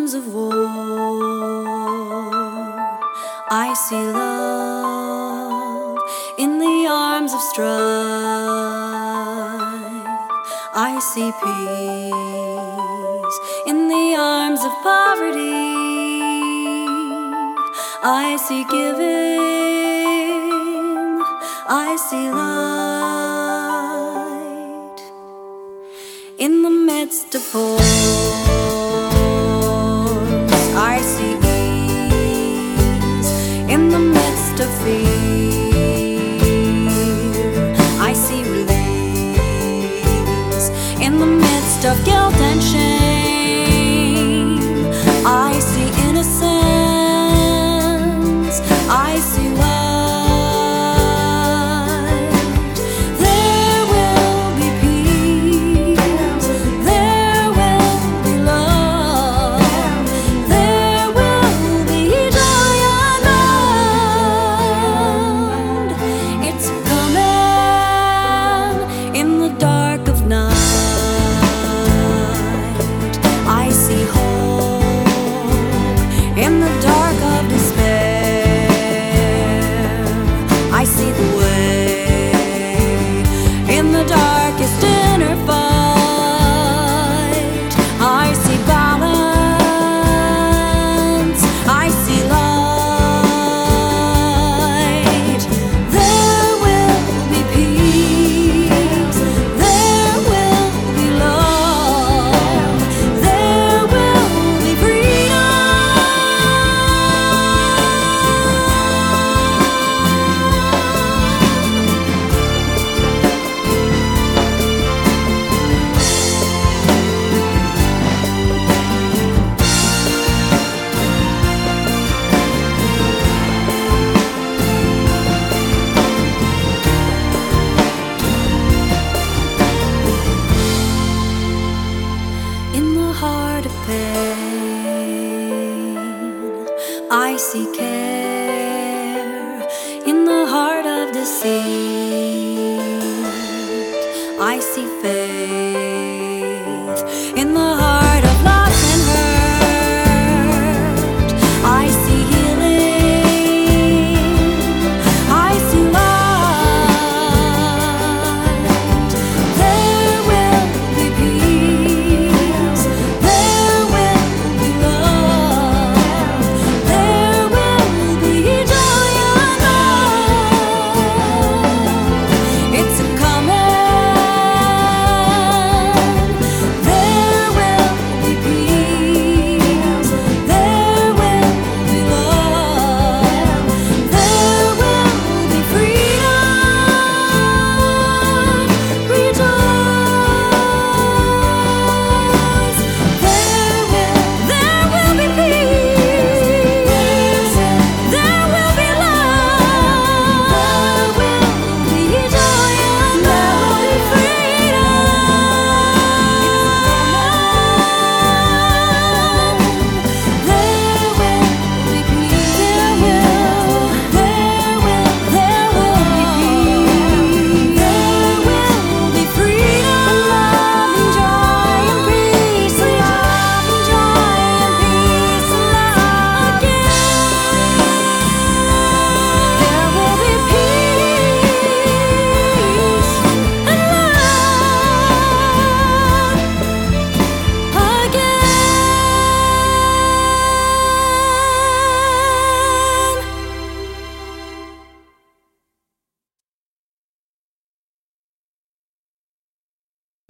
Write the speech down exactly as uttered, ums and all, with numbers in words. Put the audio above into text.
arms of war. I see love in the arms of strife. I see peace in the arms of poverty. I see giving, I see light in the midst of storms. I see ease in the midst of fear. I see release in the midst of guilt and shame. I see innocence, I see light. There will be peace, there will be love, there will be joy unknown. It's coming in the dark of night. I see hope in the dark of despair. I see the way in the darkest inner fight. I see balance, I see light. There will be peace, there will be love, there will be freedom. In the heart of pain, I see care. In the heart of deceit,